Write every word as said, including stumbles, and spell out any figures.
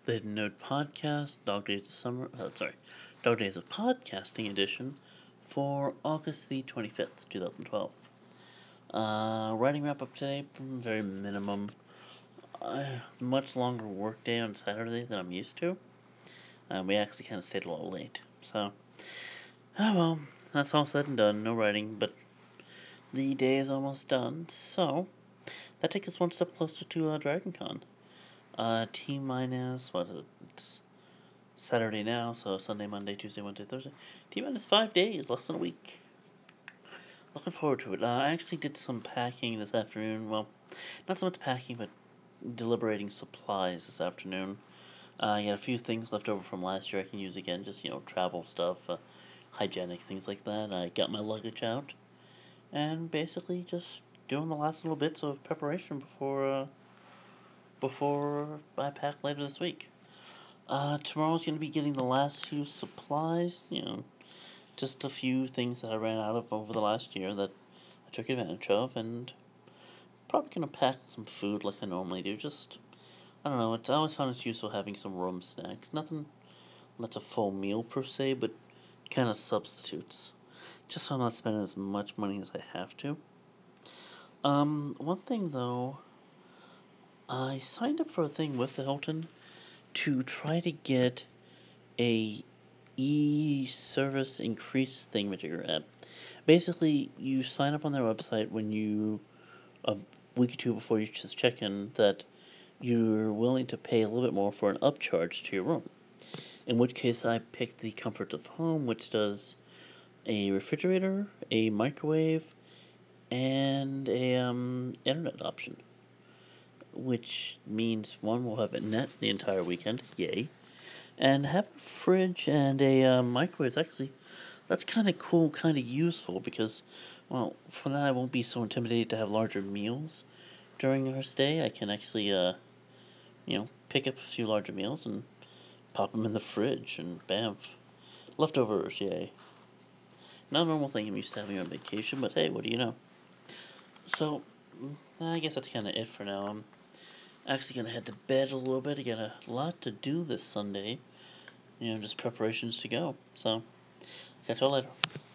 The Hidden Note Podcast, Dog Days of Summer, uh, sorry, Dog Days of Podcasting edition for August the twenty-fifth, twenty twelve. Uh, writing wrap up today, very minimum. Uh, much longer work day on Saturday than I'm used to. Uh, we actually kind of stayed a little late. So, oh well, that's all said and done. No writing, but the day is almost done. So, that takes us one step closer to uh, DragonCon. Uh, T minus, what is it? It's Saturday now, so Sunday, Monday, Tuesday, Wednesday, Thursday. T minus five days, less than a week. Looking forward to it. Uh, I actually did some packing this afternoon. Well, not so much packing, but deliberating supplies this afternoon. Uh, I got a few things left over from last year I can use again, just, you know, travel stuff, uh, hygienic things like that. I got my luggage out, and basically just doing the last little bits of preparation before, uh, before I pack later this week. Uh, tomorrow's going to be getting the last few supplies, you know, just a few things that I ran out of over the last year that I took advantage of, and probably gonna pack some food like I normally do. Just I don't know. It's I always found it useful having some room snacks. Nothing that's a full meal per se, but kind of substitutes. Just so I'm not spending as much money as I have to. Um, one thing though, I signed up for a thing with the Hilton to try to get a e-service increase thingamajigger app. Basically, you sign up on their website when you a week or two before you just check in that you're willing to pay a little bit more for an upcharge to your room. In which case, I picked the Comforts of Home, which does a refrigerator, a microwave, and a um, internet option. Which means one will have a net the entire weekend, yay, and have a fridge and a uh, microwave. Actually, that's kind of cool, kind of useful because, well, for that I won't be so intimidated to have larger meals during our stay. I can actually, uh, you know, pick up a few larger meals and pop them in the fridge, and bam, leftovers, yay. Not a normal thing I'm used to having on vacation, but hey, what do you know? So, mm, I guess that's kind of it for now. I'm actually gonna head to bed a little bit. I got a lot to do this Sunday. You know, just preparations to go. So, catch y'all later.